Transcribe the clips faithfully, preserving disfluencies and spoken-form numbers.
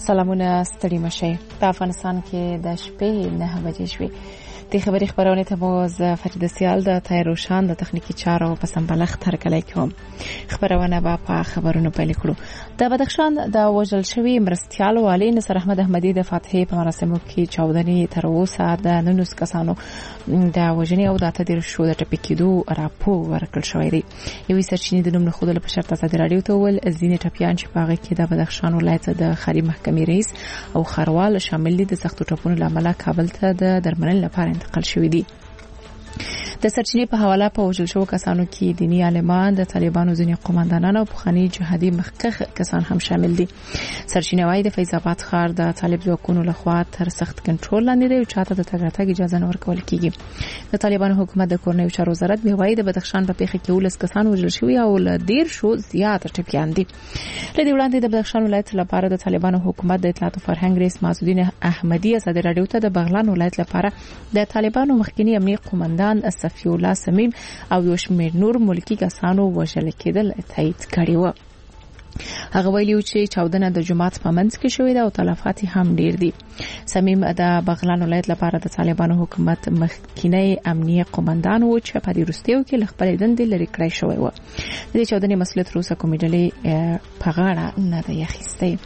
سلامونه ستړي مشئ. په افغانستان کې د شپې نه بجې شوې. د خبري خبرونه ته مو ز فرید سیال د تایروشان د تخنیکی چارو په سمبلغ ترکلای کوم. خبرونه به په خبرونو پیل کړو. د بدخشان د وژل شوی مرستيال والي نصر احمد احمدي د فاتحې په مراسمو کې چاودنې تر اوسه د ننوس کسانو د وژنې او د تدیر شو د ټپکېدو راپور ورکړل شوی دی. یوې سرچینې د نوم خود له پښتو ته د رادیو ته ول ځینې ټپيان چې په هغه کې د بدخشان ولایت د خاري محکمې رئیس او خروال شامل دي د سختو ټپونو لامل کابل ته د درملنې لپاره انتقال شوی دي. د سرچینې په حواله په وژل شو کسانو کې دینی عالمان، د طالبانو ځینې قوماندانان او پخوانی جهادي مخکخ کسان هم شامل دي. سرچینې وايي د فیض آباد ښار د طالب ځواکونو لخوا تر سخت کنټرول لاندې دی او چاته د تګ راتګ اجازه نه ورکول کیږي. د طالبانو حکومت د کورنیو چارو وزارت به وايي د بدخشان په پیښه کې ولس کسان وژل شوی او ل ډیر شو زیات ټپيان دي. لدې وړاندې د بدخشان ولایت لپاره د طالبانو حکومت د اطلاعات او فرهنګ رئیس معزالدین احمدي اسد رادیو ته د بغلان ولایت لپاره د طالبانو مخکنی امنیه قومندان صفی الله سمیم او یو شمېر نور ملکی کسانو وژل کېدل تایید کړي و. هغه ویلي چې چاودنه د جماعت په منځ کې شوې ده او تلفات هم ډیر دي. سمیم د بغلان ولایت لپاره د طالبانو حکومت مخکنی امنیه قومندان و چې په دې وروستیو کې خپل دندې لري کړی شوی و. د چاودنې مسؤلیت روسه کومیډلې په غاړه نه دی اخیستی.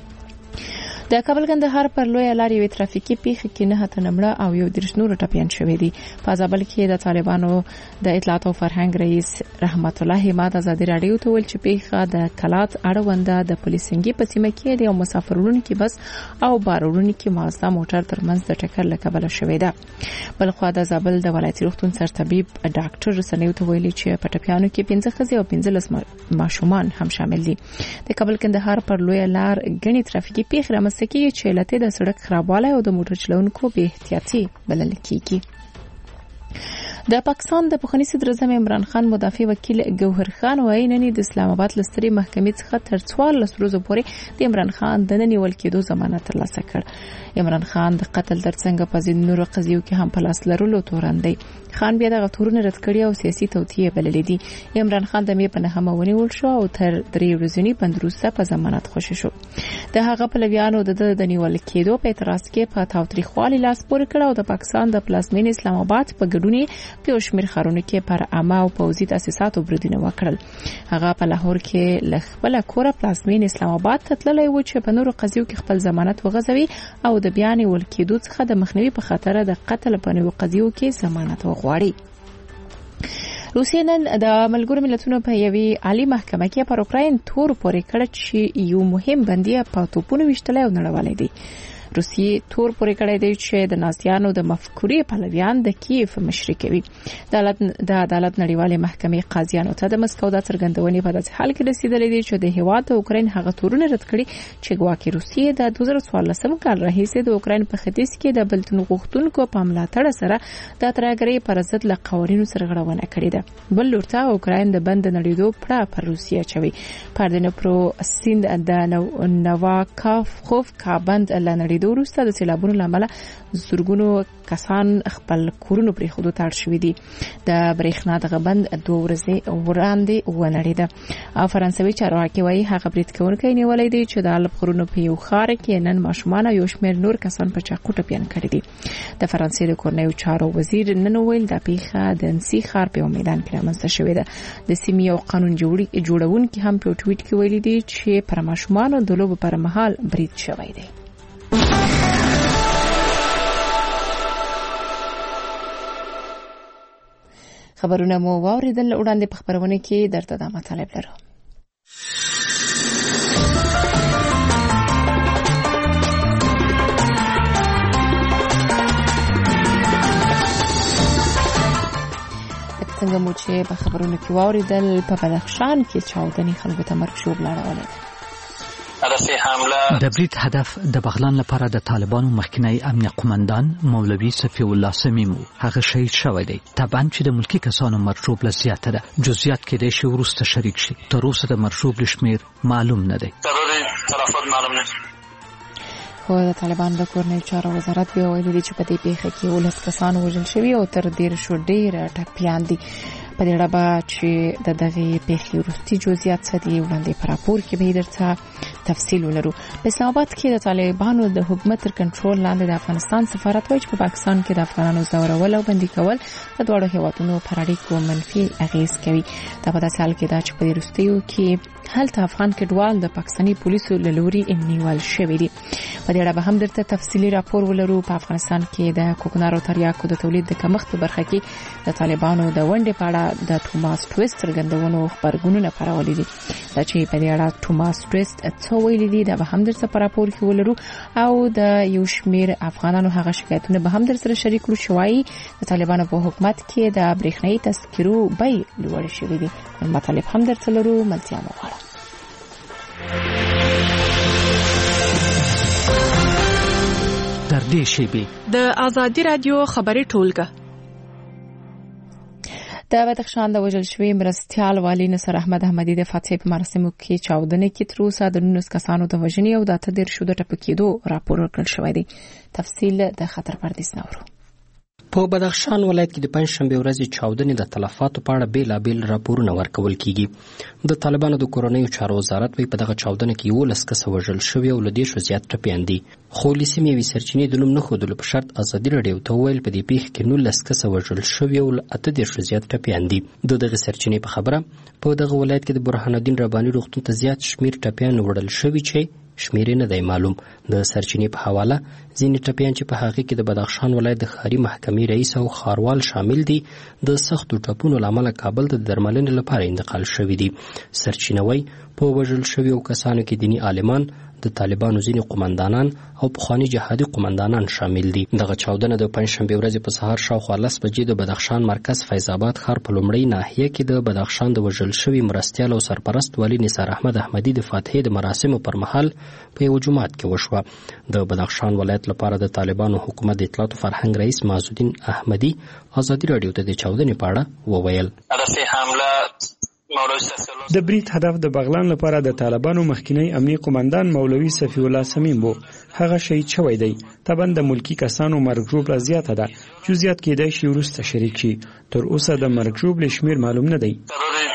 د کابل کندهار پر لوی لارې وی ترافیکي پیښه کې نه هته نمړه او یو درش نور ټپيان شوې دي. په ځابل کې د طالبانو د اطلاعات او فرهنګ رئیس رحمت الله حماد آزادی رادیو ته ویل چې پیښه د کلات اړونده د پولیسنګي په سیمه کې د مسافرونو کې بس او بارونو کې مازدا موټر ترمنځ د ټکر لکبل شوې ده. بل خو د ځابل د ولایتي روغتون سرطبيب ډاکټر سنیو ته ویلي چې په ټپيانو کې پنځه ښځې او پنځه ماشومان هم شامل دي. د کابل کندهار پر لوی لار غني ترافیکي پیښه سکی چې لته د سړک خرابوالی او د موټر چلونکو بې احتیاطي بلل کیږي. د پاکستان د پخوانی صدر اعظم عمران خان مدافع وکیل ګوهر خان وايي نن د اسلام آباد لستري محکمې څخه تر څوارلس ورځې پورې د عمران خان د نن نیول کېدو ضمانت ترلاسه کړ. عمران خان د قتل ترڅنګ په ځینو نورو قضیو کې هم په لاس لرلو تورن دی. خان بیا د غتورونو رد کړی او سیاسي توطیه بللې دي. عمران خان د مې په نهمه ونیول شو او تر درې ورځې بند وروسته په ضمانت خوشی شو. د هغه پلویانو د د نیول کېدو په اعتراض کې په تاوتریخوالي لاس پورې کړ او د پاکستان د پلازمین اسلام آباد په ګډونی په شمیر خارونو کې پر عامه او پوځي تاسیساتو بریدونه وکړل. هغه په لاهور کې لخبل کور پلازمین اسلام آباد ته تللی و چې په نورو قضیو کې خپل ضمانت وغځوي او د بیان ولکېدو څخه د مخنیوي په خاطر د قتل په نورو قضیو کې ضمانت وغواړي. روسیه نن د ملګرو ملتونو په یوې عالی محکمه کې پر اوکراین تور پورې کړ چې یو مهم بندي په توپونو وشتلې او نړولې دي. روسیه تور پورې کړی دی چې د نازیانو د مفکورې پلویان د کیف مشري کوي. د عدالت نړیوالې محکمې قاضیانو ته د مسکو د څرګندونې په داسې حال کې رسیدلې دي چې د هیواد د اوکراین هغه تورونه رد کړي چې ګواکې روسیه د دوه زره څوارلسم کال راهیسې د اوکراین په ختیځ کې د بلتون غوښتونکو په ملاتړ سره د ترهګرۍ پر ضد له قوانینو سرغړونه کړې ده. بل لورته اوکراین د بند نړیدو پړه پر روسیه چوي. پردنه پرو سیند د نواکاف خوف کا بند لنړیدو وروسته د سیلابونو لامل زورګونو کسان خپل کورونو پرې خودو تاړ شوې دي. د برېښنا د غبند دوه ورځې وړاندې ونړیده. او فرانسوي چارواکي وايي هغه برید کوونکی نیولې دی چې د الپ غرونو په یو ښار کې نن ماشومان او یو شمېر نور کسان په چاقو ټپيان کړي دي. د فرانسې د کورنیو چارو وزیر نن ویل د پیښه د انسی ښار په میدان کې رامنځته شوې ده. د سیمې او قانون جوړي جوړونکي هم په ټویټ کې ویلي دي چې پر ماشومان د لوبو پر مهال برید شوی دی. خبرونه مو واوریدل. وړاندې په خبرونه کې درته د مطالب لرو. څنګه مو چې په خبرونه کې واوریدل په بدخشان کې چاودنې خلکو ته مرګ شوب لاړولې ده. د برید هدف د بغلان لپاره د طالبانو مخکنی امنیه قومندان مولوی صفی الله سمیم هغه شهید شوی دی. طبعا چې د ملکی کسانو مرشوب لزیاته ده. جزئیات کې د شی ورسته شریک شي. تر اوسه د مرشوب لشمیر معلوم نه دی. تلفات معلوم نه دي. خو د طالبان د کورنیو چارو وزارت بیا ویلي دی چې په دې پیښه کې ولس کسان وژل شوي او تر ډیر شو ډیر ټپیان دي. په دې اړه چې د دغه پیښې وروستي جزئیات څه دي وړاندې په راپور کې به درته تفصیل ولرو. په اسلام آباد کې د طالبانو د حکومت تر کنټرول لاندې د افغانستان سفارت وایي چې په پاکستان کې د افغانانو زورول او بندي کول د دوه هیوادونو پر اړیکو منفي اغیز کوي. دا په داسې حال کې دا چې په وروستیو کې هلته افغان کډوال د پاکستاني پولیسو له لوري نیول شوي دي. په دې اړه به هم درته تفصیلي راپور ولرو. په افغانستان کې د کوکنارو تریاکو د تولید د کمښت برخه کې د طالبانو د ونډې په اړه د توماس ټویست څرګندونو خبرګونونه خپرولي دي. دا چې په دې اړه توماس ټویست څه ویلي دي دا به هم درته په راپور کې ولرو او د یو شمېر افغانانو هغه شکایتونه به هم در سره شریک کړو چې وايي د طالبانو په حکومت کې د برېښنايي تذکرو بیې لوړې شوې دي. مطالب هم درته لرو. ملتیا مو غواړم. در دې شیبې د آزادي رادیو خبري ټولګه د بدخشان د وژل شوی مرستيال والی نصر احمد احمدی د فاتحې په مراسمو کې چاودنې کې تر اوسه د نولس کسانو د وژنې او د اته دېرشو د ټپکېدو راپور ورکړل شوی دی. تفصیل د خطر پردیس نورو. په بدخشان ولایت کې د پنځشنبه ورځې چاودنې د تلفاتو په اړه بیلابیل راپورونه ورکول کیږي. د طالبانو د کورنیو چارو وزارت په دغه چاودنه کې یولس کسه وژل شوي او له دې شو زیات ټپیان دي. خو لیسمې وی سرچینې د نوم نه ښودلو په شرط ازادي راډیو ته ویل په دې پیښه کې نولس کسه وژل شوي او له اته دېرشو زیات ټپیان دي. د دغه سرچینې په خبره په دغه ولایت کې د برهان الدین رباني روغتون ته زیات شمیر ټپیان وړل شوي چې شمیرې نه دی معلوم. د سرچینې په حواله ځینې ټپیان چې په هغه کې د بدخشان ولایت د ښاري محکمې رئیس او ښاروال شامل دي د سختو ټپونو له امله کابل ته د درملنې لپاره انتقال شوي دي. سرچینه وایي په وژل شویو کسانو کې دیني عالمان، د طالبانو ځینې قومندانان او پخواني جهادي قومندانان شامل دي. دغه چاودنه د پنځشنبې ورځې په سهار شاوخوا لس بجې د بدخشان مرکز فیض آباد ښار په لومړۍ ناحیه کې د بدخشان د وژل شوي مرستیال او سرپرست والي نثار احمد احمدي د فاتحې د مراسمو پر مهال په یو جومات کې وشوه. د بدخشان ولایت لپاره د طالبانو حکومت د اطلاعات او فرهنګ رئیس معزالدین احمدي ازادي راډیو ته د چاودنې په اړه وویل. د برید هدف د بغلان لپاره د طالبانو مخکینی امنیه قومندان مولوي صفی الله سمیم وو. هغه شهید شوی دی. طبعا د ملکی کسانو مرګ ژوبله زیاته ده. جزئیات کېدای شي وروسته شریک شي. تر اوسه د مرګ ژوبلې شمیر معلوم نه دی.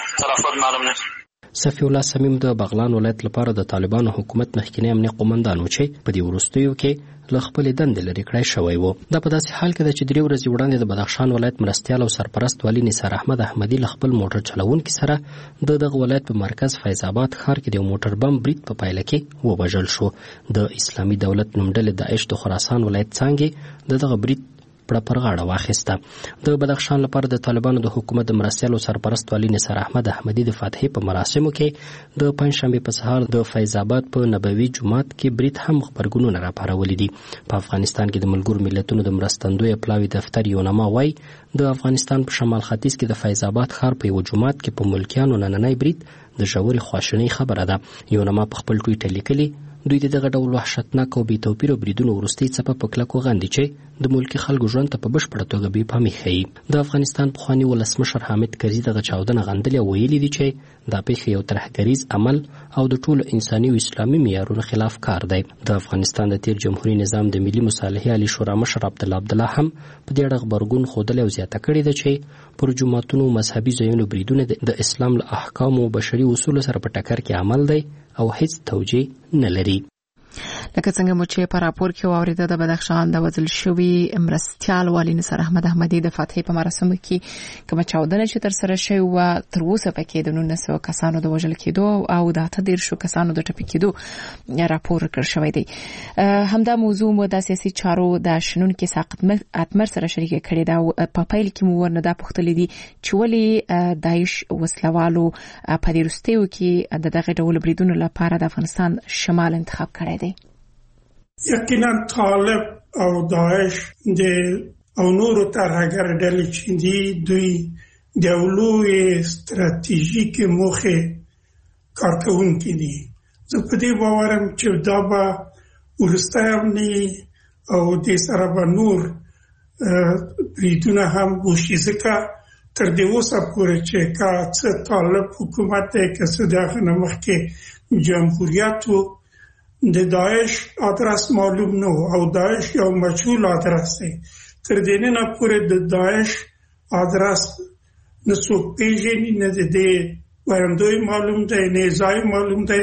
صفی الله سمیم د بغلان ولایت لپاره د طالبانو حکومت مخکینی امنیه قومندان و چې په دې وروستیو کې له خپلې دندې لرې کړی شوی و. دا په داسې حال کې ده چې درې ورځې وړاندې د بدخشان ولایت مرستیال او سرپرست والي نثار احمد احمدي له خپل موټر چلوونکي سره د دغه ولایت په مرکز فیض آباد ښار کې د یو موټر بم برید په پایله کې ووژل شو. د اسلامي دولت نومډلې داعش د خراسان ولایت څانګې د دغه برید پړه پر غاړه واخیسته. د بدخشان لپاره د طالبانو د حکومت د مرستیال او سرپرست والي نثار احمد احمدي د فاتحې په مراسمو کې د پنځشنبې په سهار د فیض آباد په نبوي جومات کې برید هم خبرګونونه راپارولي دي. په افغانستان کې د ملګرو ملتونو د مرستندوی پلاوي دفتر یونما وایي د افغانستان په شمال ختیځ کې د فیض آباد ښار په یو جومات کې په ملکیانو نننی برید د ژورې خواشینۍ خبره ده. یونما په خپل ټویټر لیکلي دوی د دغه ډول وحشتناک او بې توپیره بریدونو وروستۍ څپه په کلکو غندي چې د ملکي خلکو ژوند ته په بشپړه توګه بې پامي ښیي. د افغانستان پخواني ولسمشر حامد کرزي دغه چاودنه غندلې او ویلي دي چې دا پیښه یو ترهګریز عمل او د ټولو انساني او اسلامي معیارونو خلاف کار دی. د افغانستان د تیر جمهوریت نظام د ملي مصالحې عالی شورا مشر عبدالله عبدالله هم په دې اړه غبرګون ښودلی او زیاته کړې ده چې پر جوماتونو مذهبي ځایونو بریدونه د اسلام له احکامو او بشري اصولو سره په ټکر کې عمل دی او هیڅ توجیه نه لري. لکه څنګه مو چې په راپور کې واوریده د بدخشان د وژل شوي مرستیال والي نثار احمد احمدي د فاتحې په مراسمو کې کومه چاودنه چې تر سره شوې وه تر اوسه پکې د نولس کسانو د وژل کېدو او د اته دېرشو کسانو د ټپي کېدو راپور ورکړل شوی دی. همدا موضوع مو د سیاسي چارو د شنونکي ساقط اتمر سره شریکه کړې ده او په پیل کې مو ورنه دا پوښتلې دي چې ولې داعش وسلوالو په دې وروستیو کې د دغه ډول بریدونو لپاره د افغانستان شمال انتخاب کړی دی. یقینا طالب او داعش د او نورو ترهګر ډلې چې دي دوی د لوی استراتیژیک موخې کارکونکي دي. زه په دې باورم چې دا به وروسته هم او د سره به نور بریدونه هم وشي ځکه تر دې اوسه پورې چې که څه طالب حکومت دی که څه د هغه نه مخکې جمهوریت و د داعش آدرس معلوم نه او داعش یو مجهول آدرس دی. تر دې نه پورې د داعش آدرس نه څوک پیژني نه د دې ویندوی معلوم دی نه ځای معلوم دی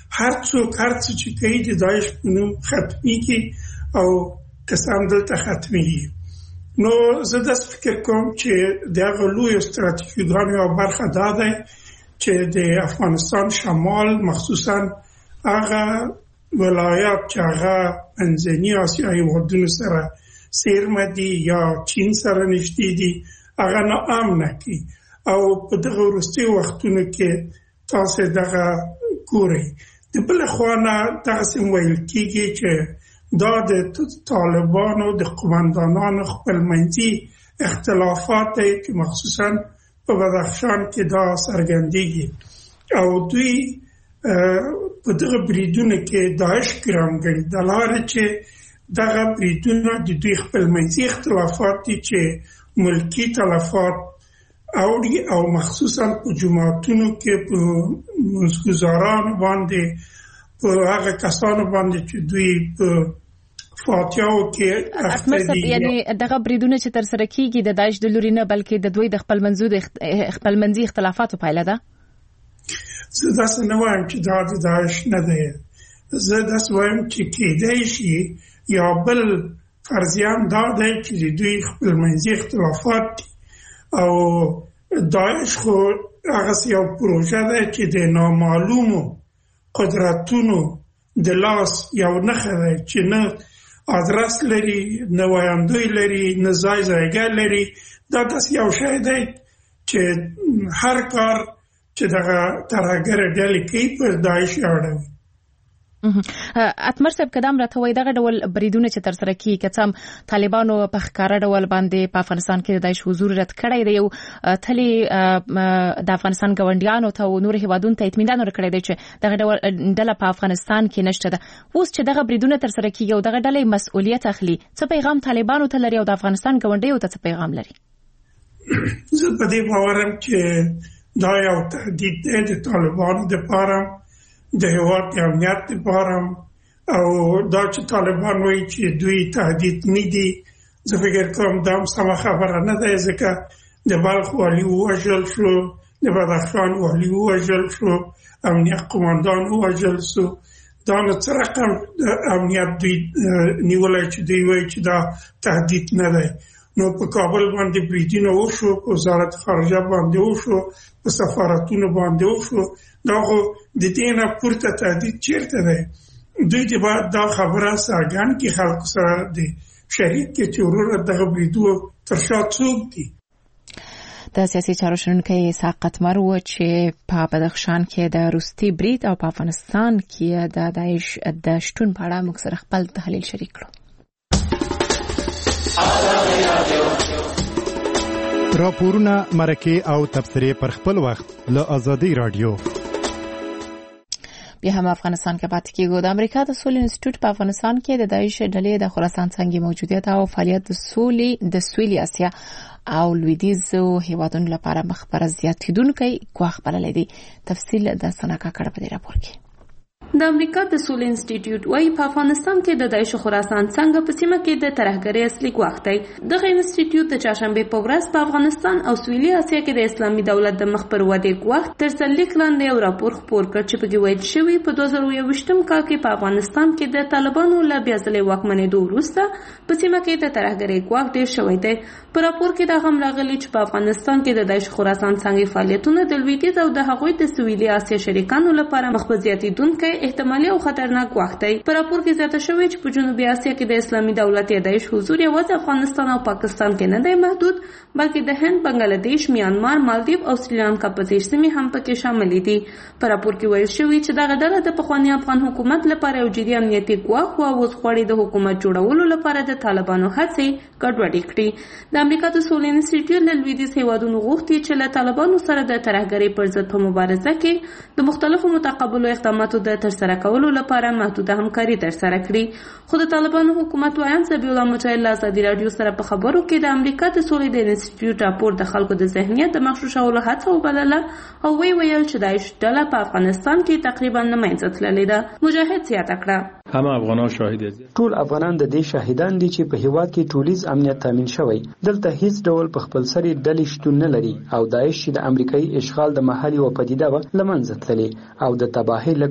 هر څوک هر څه چې کوي د داعش په نوم ختمیږي او کسان دلته ختمیږي. نو زه داسې فکر کوم چې د هغه لویو ستراتیژیګانو یوه برخه دا ده چې د افغانستان شمال مخصوصا هغه ولایات چې هغه منځني اسیا هېوادونو سره څیرمه دي یا چین سره نږدې دي هغه ناامنه کړي او په دغه وروستیو وختونو کې تاسو دغه ګورئ. د بلې خوا نه دغسې ویل کېږي چې دا د طالبانو د قومندانانو خپلمنځي اختلافات دی چې مخصوصا په بدخشان کې دا څرګندېږي او دوی په دغه بریدونو کې داعش ګرام ګڼي د لارې چې دغه بریدونه د دوی خپلمنځي اختلافات دي چې ملکي تلفات اوړي او مخصوصا په جماعتونو کې په منځګزارانو باندې په هغه کسانو باندې چې دوی په فاتحاو کې اخته دي. یعنی دغه بریدونه چې تر سره کیږي د داعش د لوري نه بلکې د دوی د خپلمنځي خپلمنځي اختلافاتو پایله ده. زه داسې نه وایم چې دا د داعش نه دی. زه داسې وایم چې کېدای شي یا بل فرضیان دا دی چې د دوی خپلمنځي اختلافات دي او داعش خو هغه یو پروژه ده چې د نامعلومو قدرتونو د لاس یو نښه ده چې نه ادرس لري نه وایندوی لري نه ځای ځایګه لري. دا داسې یو شی دی چې هر کار چې دغه ترهګر ډلې کوي پر داعش اړوي. اتمر صاحب کدام راته وای دغه ډول بریدونه چې تر سره کیږي که څه طالبانو په ښکاره ډول باندې په افغانستان کې د داعش حضور رد کړی دی او تلې د افغانستان ګاونډیانو ته او نور هیوادونو ته اطمینان ورکړی دی چې دغه ډول ډله په افغانستان کې نشته ده. اوس چې دغه بریدونه تر سره کیږي او دغه ډلې مسؤلیت اخلي څه پیغام طالبانو ته لري او د افغانستان ګاونډیو ته څه پیغام لري؟ زه په دې باورم چې دا یو تهدید دی د طالبانو دپاره د هېواد د امنیت لپاره او دا چې طالبان وایي چې دوی تهدید نه دي زه فکر کوم دا هم سمه خبره نه ده ځکه د بلخ والي ووژل شو د بدخشان والي ووژل شو امنیت قومندان ووژل شو دا نو څه رقم امنیت دوی نیولی چې دوی وایي چې دا تهدید نه دی. نو په کابل باندې بریدونه وشو په وزارت خارجه باندې وشو په سفارتونو باندې وشو دا خو د دې نه پورته تهدید چیرته دی؟ دوی دې باید دا خبره څرګند کړي خلکو سره د شریک کې چې وروره دغه بریدو تر شا څوک دي. د سیاسي چارو شنونکی اسحاق قطمر و چې په بدخشان کې د روسي برید او په افغانستان کې د داعش د شتون په اړه موږ سره خپل تحلیل شریک کړو. راپورونه مرکه او تبصره پر خپل وخت له ازادي رادیو. بیا هم افغانستان کې پاتې کېږو. د امریکا د سولې انسټیټیوټ په افغانستان کې د داعش ډلې د خراسان څنګه موجودیت او فعالیت د سولې د سویلي اسیا او لویدیځو هیوادونو لپاره مخبره زیاتیدونکي ګواښ بللی دی. تفصیل د سناکا کړه په دې راپور کې. د امریکا د سولې انسټیټیوټ وايي په افغانستان کې د داعش خراسان څنګه په سیمه کې د ترهګرۍ اصلي ګواښ دی. دغه انسټیټیوټ د چهارشنبه په ورځ په افغانستان او سویلي اسیا کې د اسلامي دولت د مخ پر ودې ګواښ تر څلوېښت لاندې یو راپور خپور کړ چې پکې ویل شوي په دوه زره یوویشتم کال کې په افغانستان کې د طالبانو له بیا ځلې واکمنېدو وروسته په سیمه کې د ترهګرۍ ګواښ ډېر شوی دی. په راپور کې دا هم راغلي چې په افغانستان کې د داعش خراسان څنګه فعالیتونه د لویدیځ او د هغوی د سویلي اسیا شریکانو لپاره مخ په زیاتیدونکی احتمالي او خطرناک وخت دی. په راپور کې زیاته شوې چې په جنوبي اسیا کې د اسلامي دولت یا داعش حضور یوازې افغانستان او پاکستان کې نه دی محدود بلکې د هند، بنگلاديش، میانمار، مالدیو او سریلانکا په څېر سیمې هم پکې شامل دي. په راپور کې ویل شوي چې دغه ډله د پخواني افغان حکومت لپاره یو جدي امنیتي ګواښ و او اوس غواړي د حکومت جوړولو لپاره د طالبانو هڅې ګډوډې کړي. د امریکا د سولې انسټیټیوټ له لویدیځ هیوادونو غوښتي چې له طالبانو سره د ترهګرۍ پر ضد په مبارزه کې د مختلفو متقابلو اقداماتو د ترسره کولو لپاره محدوده همکاري ترسره کړي. خو د طالبانو حکومت وایي ذبیح الله مجاهد له ازادي راډیو سره په خبرو کې د امریکا د سولې د انسټیټیوټ راپور د خلکو د ذهنیت د مغشوشولو هڅه وبلله او وی ویل چې داعش ډله په افغانستان کې تقریبا نه منځته تللې ده. مجاهد زیاته کړه همه افغانان شاهد دي. ټول افغانان د دې شاهدان دي چې په هیواد کې ټولیز امنیت تامین شوی. دلته هیڅ ډول په خپل سری ډلې شتون نه لري او داعش چې د امریکایي اشغال د محلي و پدیده و لمنځه تللې او د تباهۍ له ګواښ سره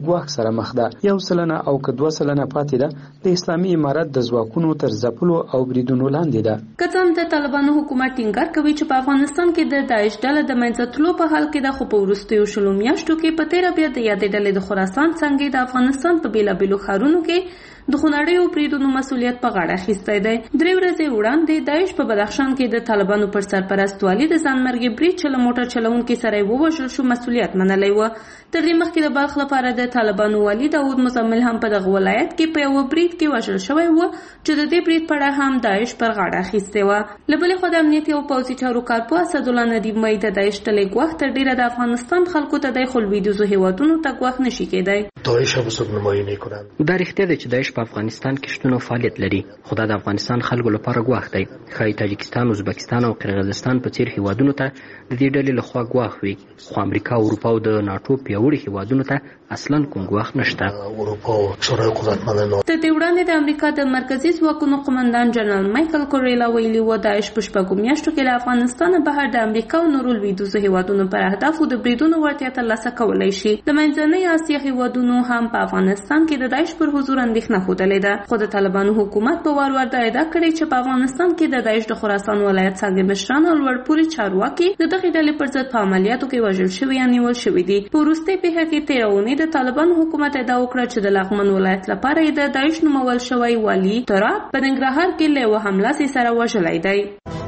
لپاره مخ ده. یو سلنه او که دوه سلنه پاتې ده د اسلامي امارت د ځواکونو تر ځپلو او بریدونو لاندې ده. که څه هم د طالبانو حکومت ټینګار کوي چې په افغانستان کې د داعش ډله د منځه تلو په حال کې ده، خو په وروستیو شلو میاشتو کې په تیره بیا د یادې ډلې د خراسان څنګه د افغانستان په بیلابیلو ښارونو کې د خونړیو بریدونو مسؤلیت په غاړه اخیستی دی. درې ورځې وړاندې داعش په بدخشان کې د طالبانو پر سرپرست والي د ځانمرګي برید چې له موټر چلونکي سره یې ووژل شو مسؤلیت منلی و. تر دې مخکې د بلخ لپاره د طالبانو والي داود مزمل هم په دغه ولایت کې په یوه برید کې وژل شوی و چې د دې برید په اړه هم داعش پر غاړه اخیستې وه. له بلې خوا د امنیتي او پوځي چارو کارپوه اسدالله ندیم وایي د داعش ډلې ګواښ تر ډېره د افغانستان خلکو ته دی، خو لویدیځو هېوادونو ته ګواښ نشي کېدی. داعش هم څوک نمایي نه کړي. دا رښتیا دی چې داعش په افغانستان کې شتون او فعالیت لري، خو دا د افغانستان خلکو لپاره ګواښ دی. ښایي تاجکستان، ازبکستان او قرغیزستان په څیر هېوادونو ته د دې ډلې لخوا ګواښ وي، خو امریکا، اروپا او د ناټو پیاوړي هېوادونو ته اصلا کوم ګواښ نشته. اروپا او شورای قدرتمندانو تر دې وړاندې د امریکا د مرکزي ځواکونو قمندان جنرال مایکل کوریلا ویلي و داعش په شپږو میاشتو کې له افغانستانه بهر د امریکا او نورو لویدیځو هېوادونو پر اهدافو د بریدونو وړتیا ترلاسه کولی شي. د منځنۍ اسیا هېوادونو هم په افغانستان کې د داعش پر حضور اندېښنه ښودلې ده، خو د طالبانو حکومت په وار وار دا ادعا کړې چې په افغانستان کې د داعش د خراسان ولایت څانګې مشران او لوړپوړي چارواکي د دغې ډلې پر ضد په عملیاتو کې وژل شوي یا نیول شوي دي. په وروستۍ پېښه کې تېره اونۍ د طالبانو حکومت ادعا وکړه چې د لغمن ولایت لپاره یې د داعش نومول شوی والي تراب په ننګرهار کې له یوه حمله سره وژلی دی.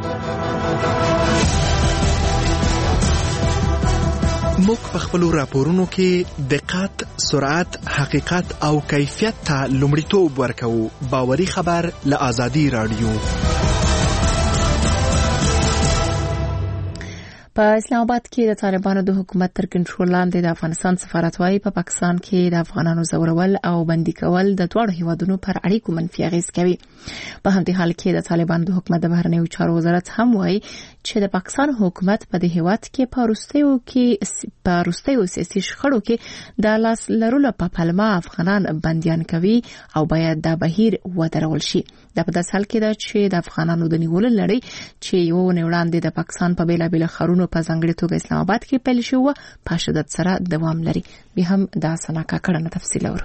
موږ په خپلو راپورونو کې دقت، سرعت، حقیقت او کیفیت ته لومړیتوب ورکوو. باوري خبر له آزادي راډیو. په اسلام آباد کې د طالبانو د حکومت تر کنټرول لاندې د افغانستان سفارت وايي په پاکستان کې د افغانانو زورول او بندي کول د دواړو هیوادونو پر اړیکو منفي اغیز کوي. په همدې حال کې د طالبانو د حکومت د بهرنیو چارو وزارت هم وايي چې د پاکستان حکومت په دې هیواد کې په وروستیو کې په وروستیو سیاسي شخړو کې د لاس لرلو په پلمه افغانان بندیان کوي او باید دا بهیر ودرول شي. دا په داسې حال کې ده چې د افغانانو د نیولو لړۍ چې یو وړاندې د پاکستان په بیلابیلو ښارونو په ځانګړي توګه اسلام آباد کې پیل شو په شدت سره دوام لري. بیا هم دا سناکا کړنه تفصیل اورو.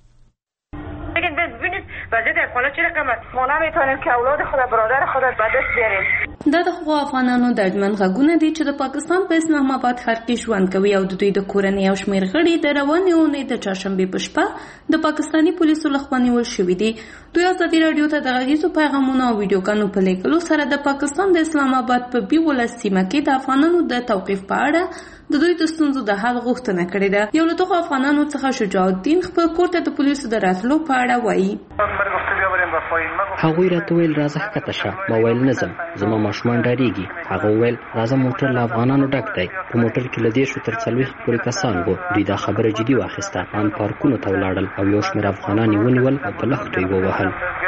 وضعیت افغانان چه رقم است؟ ما نمیتونیم که اولاد خود برادر خود به دست بیاریم. دا د خو افغانانو د اجمن غږونه دي چې د پاکستان په اسلام آباد ښار کې ژوند کوي او د دوی د کورنۍ او شمېر غړي د روانې اونۍ د چهارشنبې په شپه د پاکستاني پولیسو لخوا نیول شوي دي. دوی ازادي راډیو ته د غږیزو پیغامونو او ویډیوګانو په لیږلو سره د پاکستان د اسلام آباد په بیولس سیمه کې د افغانانو د توقیف په اړه د دوی د ستونزو د حل غوښتنه کړې ده. یو له دغو افغانانو څخه شجاع الدین خپل کور ته د پولیسو د راتلو په اړه وایي. هغوی راته ویل راځه ښکته شه. ما ویل نه ځم، زما ماشومان ډارېږي. هغه وویل راځه موټر له افغانانو ډک دی. په موټر کې له دېرشو تر څلوېښت پورې کسان وو. دوی دا خبره جدي واخیسته. ان پارکونو ته ولاړل او یو شمېر افغانان یې ونیول او په لښتو یې ووهل.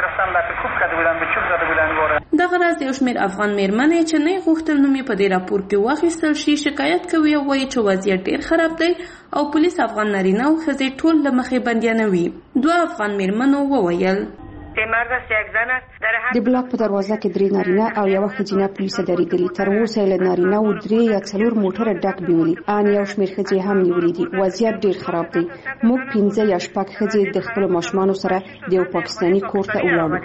دغه راز یو شمېر افغان میرمنې چې نه غوښتل نوم یې په دې راپور کې واخیستل شي شکایت کوي او وایي چې وضعیت ډېر خراب دی او پولیس افغان نارینه او ښځې ټول له مخې بندیانوي. دوه افغان میرمنو وویل د بلاک په دروازه کې درې نارینه او یو ښځینه پولیس درېدلي. تر اوسه یې له نارینه و درې یا څلور موټره ډک بیولي. ان یو شمېر ښځې هم نیولې دي. وضعیت ډېر خراب دی. موږ پنځه یا شپږ ښځې د خپلو ماشومانو سره د یو پاکستاني کور ته ولاړو.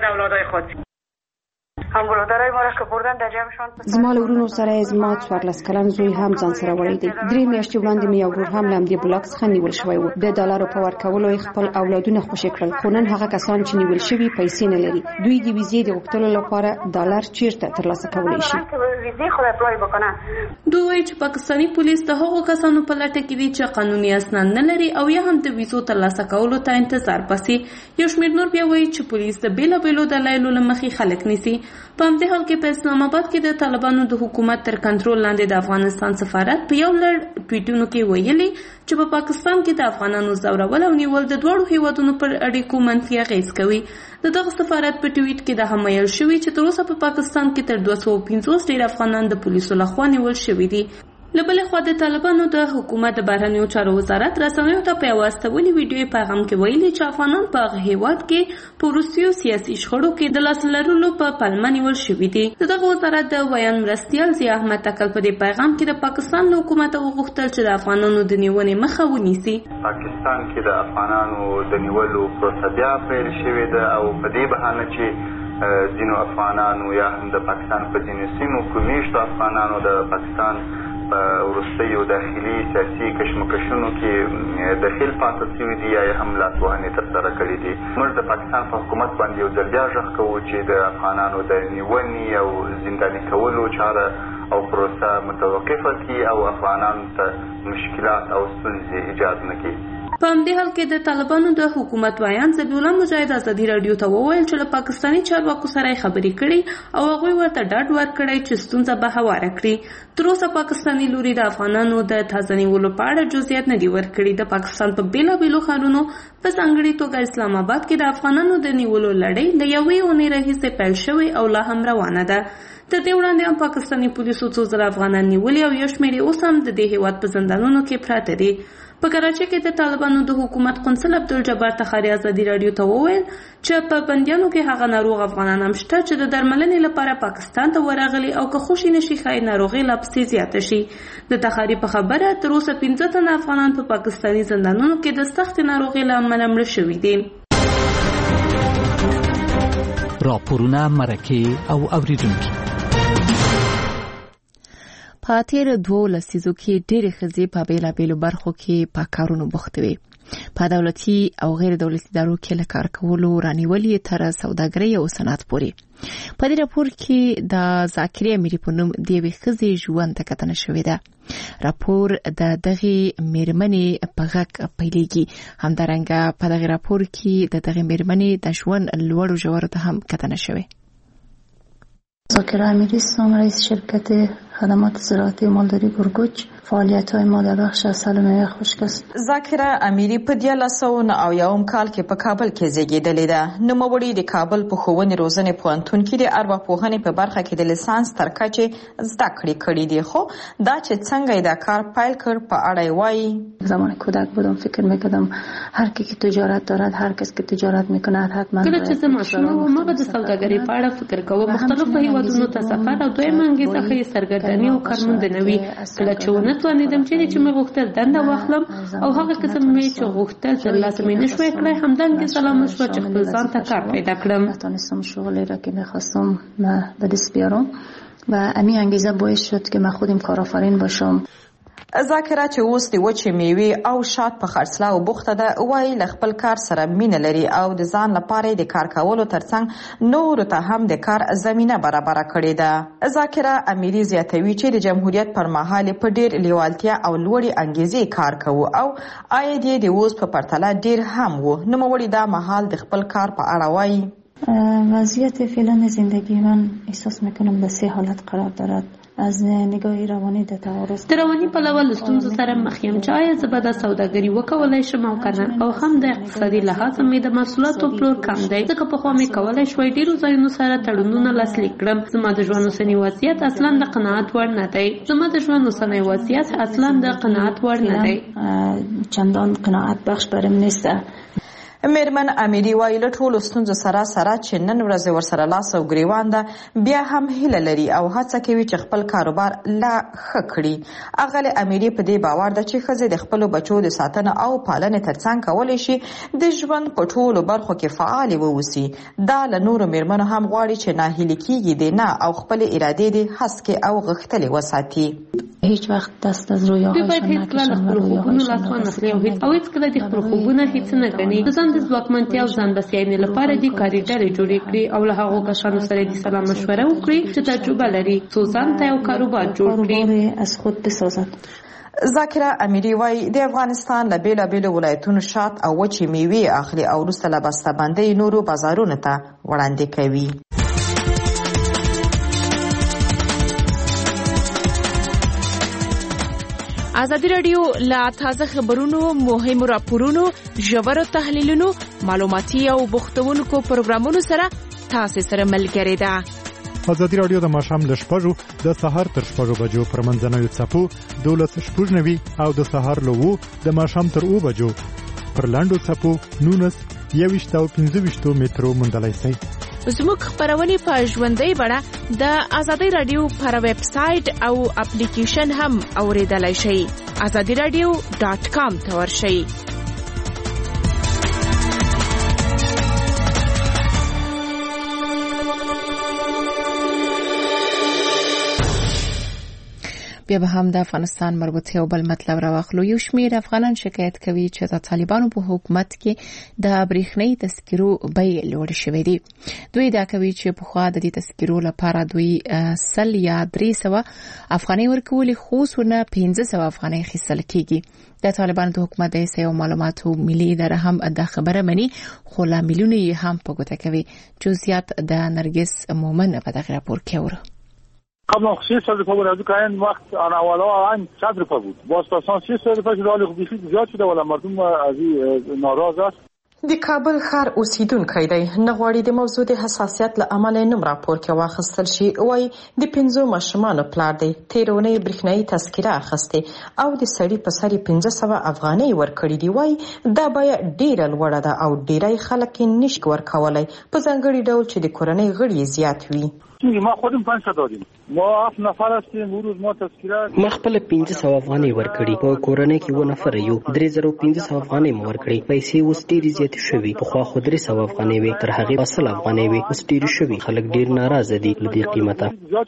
زما له ورونو سره زما څوارلس کلن زوی هم ځان سره وړی دی. درې میاشتې وړاندې مې یو ورور هم له همدې بلاک څخه نیول شوی و. د ډالرو په ورکولو یې خپل اولادونه خوشي کړل. خو نن هغه کسان چې نیول شوي پیسې نه لري. دوی د ویزې د غوښتلو لپاره ډالر چیرته ترلاسه کولی شي؟ دوی وایي چې پاکستاني پولیس د هغو کسانو په لټه کې دي چې قانوني اسناد نه لري او یا هم د ویزو ترلاسه کولو ته انتظار باسي. یو شمېر نور بیا وایي چې پولیس د بیلابیلو دلایلو له مخې خلک نیسي. په همدې حال کې په اسلام آباد کې د طالبانو د حکومت تر کنټرول لاندې د افغانستان سفارت په یو لړ ټویټونو کې ویلي چې په پاکستان کې د افغانانو زورول او نیول د دواړو هیوادونو پر اړیکو منفي اغیز کوي. د دغه سفارت په ټویټ کې د هم ویل شوي چې تر اوسه په پاکستان کې تر دوه سوه پنځوس ډیر افغانان د پولیسو لخوا نیول شوي دي. له بلې خوا د طالبانو د حکومت د بهرنیو چارو وزارت رسنیو ته په یوه استولي ویډیوي پیغام کې ویلي چې افغانان په هغه هیواد کې په وروستیو سیاسي شخړو کې د لاس لرلو په پلمه نیول شوي دي. د دغه وزارت د ویان مرستیال ضیا احمد تکل په دې پیغام کې د پاکستان له حکومت وغوښتل چې د افغانانو د نیونې مخه ونیسي. پاکستان کې د افغانانو د نیولو پروسه بیا پیل شوې ده او په دې بهانه چې ځینو افغانانو یا هم د پاکستان په ځینو سیمو کې میشتو افغانانو د پاکستان په وروستیو داخلي سیاسي کشمکشونو کې دخیل پاتې شوي دي یا هم لاسوهنې ترسره کړي دي. موږ د پاکستان په حکومت باندې یو ځل بیا غږ کوو چې د افغانانو د نیونې او زنداني کولو چاره او پروسه متوقفه کړي او افغانانو ته مشکلات او ستونزې ایجاد نه کړي. په همدې حال کې د طالبانو د حکومت ویان ذبیح الله مجاهد ازادي راډیو ته وویل چې له پاکستاني چارواکو سره یې خبرې کړي او هغوی ورته ډاډ ورکړی چې ستونزه به هواره کړي. تر اوسه پاکستاني لوري د افغانانو د تازه نیولو په اړه جزئیات نه دي ورکړي. د پاکستان په بېلابېلو ښارونو په ځانګړې توګه اسلام آباد کې د افغانانو د نیولو لړۍ د یوې اونۍ راهیسې پیل شوې او لا هم روانه ده. تر دې وړاندې هم پاکستاني پولیسو څو زره افغانان نیولي او یو شمېر یې اوس هم د دې هېواد په زندانونو کې پراته دي. په کراچۍ کې د طالبانو د حکومت قونسل عبدالجبار تخاري ازادي راډیو ته وویل چې په بندیانو کې هغه ناروغ افغانان هم شته چې د درملنې لپاره پاکستان ته ورغلي او که خوشي نشي ښایي ناروغي لا پسې زیاته شي. د تخاري په خبره تر اوسه پنځه تنه افغانان په پاکستاني زندانونو کې د سختې ناروغۍ له امله مړه شوي دي. راپورونه، مرکې او اوریدونکي. په تیرو دوو لسیزو کې ډېرې ښځې په بېلابېلو برخو کې په کارونو بوختې وې. په دولتي او غیر دولتي ادارو کې له کار کولو رانیولې تر سوداګرۍ او صنعت پورې. په دې راپور کې د ذاکرې امیري په نوم د یوې ښځې ژوند ته کتنه شوې ده. راپور د دغې مېرمنې په غږ پیلېږي. همدارنګه په دغې راپور کې د دغې مېرمنې د ژوند لوړو ژورو ته هم کتنه شوې. ذاکره امیری هستم، رئیس شرکت خدمات زراعتی مالداری گرگوچ. فعالیت‌های ما در بخش عسل و میوه خشک است. ذاکره امیری په دیارلس سوه نه اویایم کال کې په کابل کې زیږېدلې ده. نوموړې د کابل په ښوونې روزنې پوهنتون کې د ارواپوهنې په برخه کې د لیسانس تر کچې زده کړې کړې دي. خو دا چې څنګه یې دا کار پیل کړ په اړه یې وایي. زمان کودک بودم فکر میکردم هر کی که تجارت دارد، هر کس که تجارت میکنه حتما. کله چې زه ماشومه وم هغه د سوداګرۍ په اړه فکر کوم. مختلفو هیوادونو ته سفر او دویمه انګېزه ښه سرګرداني او کارموندنه وي. کله چې ونه توانېدم چې چې مې غوښتل دنده واخلم او هغه قسم مې چې غوښتل ترلاسه مې نشوی کړی، همدا انګېزه لامل شوه چې خپل ځان ته کار پیدا کړم. نتونستم شغلی را که میخواستم به دست بیارم و امی انگیزه باعث شد که من خودم کارآفرین باشم. ذاکره چې اوس د وچې میوې او شات په خرڅلاو بوخته ده، وایي له خپل کار سره مینه لري او د ځان لپاره د کار کولو ترڅنګ نورو ته هم د کار زمینه برابره کړې ده. ذاکره امیری زیاتوي چې د جمهوریت پر مهال په ډېر لیوالتیا او لوړې انګیزې کار کوو او عاید یې د اوس په پرتله ډېر هم و. نوموړې دا مهال د خپل کار په اړه وایي. وضعیت فعلا زندگی من احساس میکنم به سه حالت قرار دارد. از نگاه روانی د تعارض د رواني پلوه له ستونزو سره مخ یم چې آیا زه به دا سوداګري وکولی شم او که نه، او هم د اقتصادي لحاظه مې د محصولاتو پلور کم دی، ځکه پخوا مې کولی شوی ډېرو ځایونو سره تړونونه لاسلیک کړم. زما د ژوند اوسنی وضعیت اصلا د قناعت وړ نه دی. زما د ژوند اوسنی وضعیت اصلا د قناعت وړ نه دی. چندان قناعت بخش برم نیست. میرمن امیری وایي له ټولو ستونزو سره سره چې نن ورځ ورسره لاس او ګریوان ده، بیا هم هیله لري او هڅه کوي چې خپل کاروبار لا ښه کړي. اغلې امیری په دې باور ده چې ښځې د خپلو بچو د ساتنه او پالنې ترڅنګ کولی شي د ژوند په ټولو برخو کې فعالې واوسي. دا له نورو میرمنو هم غواړي چې ناهیلې کیږي دي نه او خپلې ارادې دې هسکې او غښتلې وساتي. هیڅ وخت دست از رویاهایشان نکشن و رویاهایشان نخلي او هیڅ کله د خپل خوبونه هیڅ نه ګڼي. د ځان د ځواکمنتیا او ځان بسیاینې لپاره د کاري ډلې جوړې کړي او له هغو کسانو سره د سلا مشوره وکړي چې تجربه لري، څو ځان ته یو کاروبار جوړ کړي. از خود بسازد. ذاکره امیری وایي د افغانستان له بېلابېلو ولایتونو شات او وچې میوې اخلي او وروسته له بسته‌بندۍ نورو بازارونو ته وړاندې کوي. ازادي راډیو لا تازه خبرونو، مهمو راپورونو، ژورو تحلیلونو، معلوماتي او بوختونکو پروګرامونو سره تاسو سره ملګری ده. ازادي راډیو د ماښام له شپږو د سهار تر شپږو بجو پر منځنوي څپو دولس شپږ نوي او د سهار له وو د ماښام تر اوه بجو پر لاندو څپو نونس یویشت او پنځه ویشتو مترو موندلای شئ. زموږ خبرونه په ژوندۍ بڼه د ازادي راډیو پر ویب سټ او اپلیکیشن هم اوریدلای شئ. ازادي راډیو ډاٹ کام ته ورشئ. بیا به هم د افغانستان مربوطه او بل مطلب راوخلو. یو شمیر افغانان شکایت کوي چې د طالبانو په حکومت کې د برېښنايي تذکرو بیې لوړې شوې دي. دوی دا کوي چې په خوا د دې تذکرو لپاره دوی سل یا درې سوه افغانۍ ورکولې، خو څونه پنځه سوه افغانۍ اخیستل کېږي. د طالبانو د حکومت د سیاسي معلوماتو ملي اداره هم دا خبره مني، خو لاملونه یې هم په ګوته کوي. جزئیات د نرګس مومن په دغه راپور کې وره. قبل از سی سال رفاه بود از که این وقت آن اولا آن چند رفاه بود باز پسان سی سال رفاه شده حالی خودیشی زیاد شده ولی مردم از این ناراض است. د کابل ښار اوسیدونکی دی، نه غواړي د موضوع د حساسیت له امله نوم راپور کې واخیستل شي. وایي د پنځو ماشومانو پلار دی، تېره اونۍ برېښنايي تذکره اخیستې او د سړي په سر یې پنځه سوه افغانۍ ورکړي دي. وایي دا بیه ډېره لوړه ده او ډېری خلک یې نشي ورکولی، په ځانګړي ډول چې د کورنۍ غړي یې زیات وي. ما خودم پنج تا دادیم. ما هفت نفر هستیم. اون روز ما تذکره ما خپل پنځه سوه افغانۍ ورکړي، په کورنۍ کې و نفر یو، درې زره پنځه سوه افغانۍ مو ورکړي. پیسې اوس ډېرې زیاتې شوي، پخوا خو درې سوه افغانۍ وې، تر هغې سل افغانۍ وې، اوس ډېرې شوي. خلک ډېر ناراضه دي له دې قیمته.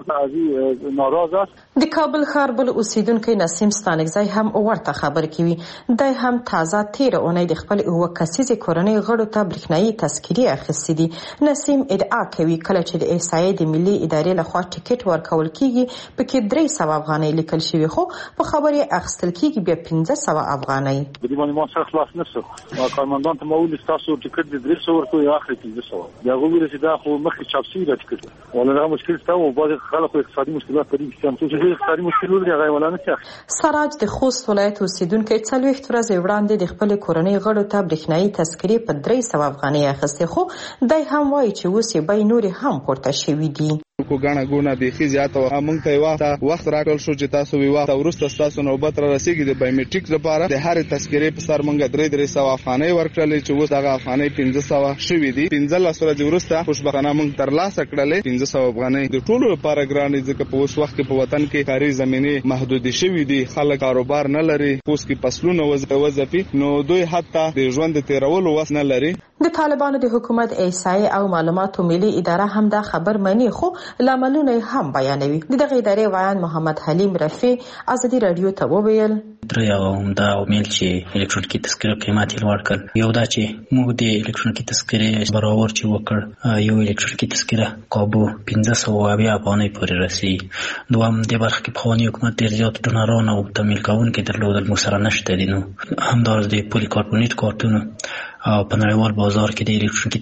د کابل ښار بل اوسیدونکی نسیم ستانکزی هم ورته خبر کوي. دی هم تازه تېره اونۍ د خپل اووه کسیزې کورنۍ غړو ته برېښنايي تذکرې اخیستې دي. نسیم ادعا کوي کله چې د احصایې د ملي ادارې لخوا ټیکټ ورکول کیږي پکې درې سوه افغانۍ لیکل شوي، خو په خبرې اخیستل کیږي بیا پنځه سوه افغانۍ. د دې باندې ما سره خلاص نشو. ما کارمندان ته ما وویل ستاسو ټیکټ د درې سوه ورکوي اخري پنځه سوه. بیا وویل چې دا خو مخکې چاپ شوي دا ټیکټ ولا دا مشکل شته او بعضې خلکو اقتصادي مشکلات لري چې اقتصادي مشکل لري هغه ولا نه شي. سراج د خوست ولایت اوسیدونکی څلوېښت ورځې وړاندې د خپلې کورنۍ غړو ته برېښنايي تذکرې په درې سوه افغانۍ اخیستې، خو دی هم وایي چې اوس یې بیې نورې هم پورته شوي دي. کو غاڼه ګونه بیخي زیاته وه. موږ ته یې وخت راکړل شو چې تاسو وی وخت وروسته ستاسو نوبت را رسېږي د بایومیټریک لپاره. د هرې تذکرې په سر موږ درې درې سوه افغانۍ ورکړلې چې اوس دغه افغانۍ پنځه سوه شوي دي. پنځلس ورځې وروسته خوشبختانه موږ ترلاسه کړلې پنځه سوه افغانۍ. د ټولو لپاره ګرانې ځکه په اوس وخت کې په وطن کې کاري زمینې محدودې شوي دي، خلک کاروبار نه لري، اوس کې فصلونه وځپي، نو دوی حتی د ژوند د تېرولو وس نه لري. د طالبانو د حکومت احصایې او معلوماتو ملي اداره هم دا خبر مني، خو لاملونه هم بیانوي. د دغه ادارې وایان محمد حلیم رفیع ازادي راډیو ته وویل درې او دا عوامل چې الکترونیکي تذکرې قیمت یې لوړ کړ. یو دا چې موږ د الکترونیکي تذکرې برابر چې وکړ، یو الکترونیکي تذکره کابو پنځه سوه اویا افغانۍ پورې رسي. دوم د برخه کې پخواني حکومت ډېر زیات ډونران او تمویل کوونکي درلودل، موږ سره نشته دي. نو همداراز د پولي کاربونیت کارتونو او په نړیوال بازار کې د الکترونیکي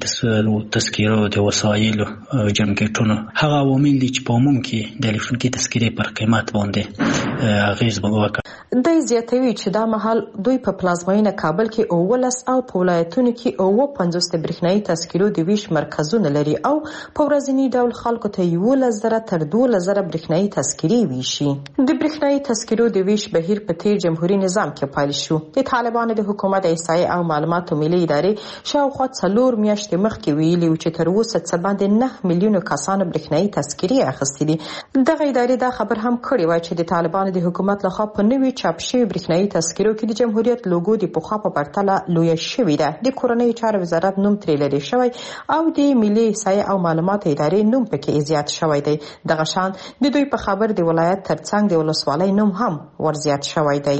تذکرو د وسایلو جمکټونو هغه عوامل دي چې په عموم کې د الکترونیکي تذکرې پر قیمت باندې اغیز وکړ. دی زیاتوي چې دا مهال دوی په پلازمینه کابل کې اوولس او په ولایتونو کې اووه پنځوس د برېښنايي تذکرو د ویش مرکزونه لري او په ورځني ډول خلکو ته یولس زره تر دولس زره برېښنايي تذکرې ویشي. د برېښنايي تذکرو د ویش بهیر په تیر جمهوریت نظام کې پیل شو. د طالبانو د حکومت احصایې او معلوماتو ملي ادارې شاوخوا څلور میاشتې مخکې ویلي و چې تر اوسه څه باندې نه میلیونو کسانو برېښنايي تذکرې اخیستې دي. دغه ادارې دا خبر هم کړی و چې د طالبانو د حکومت لخوا په نوي چاپ شوي برېښنايي تذکرو کې د جمهوریت لوګو د پخوا په پرتله لویه شوې ده. د کورنۍ چارو وزارت نوم ترې لرې شوی او د ملي احصایې او معلوماتو ادارې نوم پکې زیات شوی دی. دغه شان د دوی په خبر د ولایت ترڅنګ د ولسوالۍ نوم هم ورزیات شوی دی.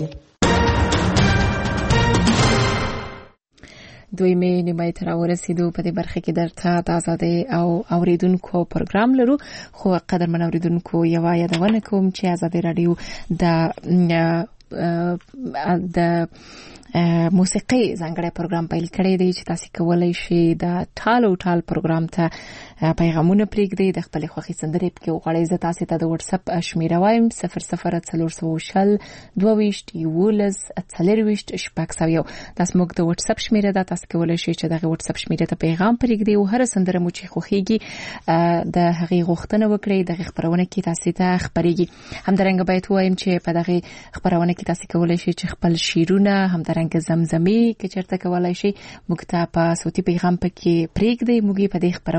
دوی مې نیمای تر ورسېدو. په دې برخه کې درته د آزادۍ او اوریدونکو پروګرام لرو، خو قدرمن اوریدونکو یوه یادونه کوم چې آزادۍ راډیو د د موسیقي ځانګړی پروګرام پیل کړی دی چې تاسو کولای شئ د ټال او ټال پروګرام ته پیغامونه پرېږدئ د خپل خوښي سندرې پکې وغواړئ. زه تاسو ته د واتس اپ شمیره وایم صفر صفر څلور سوه شل دوه ویشت یولس څلرویشت شپږ سوه یو. دا زموږ د واتس اپ شمیره ده. تاسو کولای شئ چې دغه واتس اپ شمیره ته پیغام پرېږدئ او هر سندره مو چې خوښیږي د هغې غوښتنه وکړئ. دغه خبرونه کې تاسو ته خبرېږي. همدارنګه باید وایم چې په دغه خبرونه کې تاسو کولای شئ چې خپل شعرونه همدارنګه زمزمې کې چرته کولای شئ موږ ته په صوتي پیغام پکې پرېږدئ. موږ په دې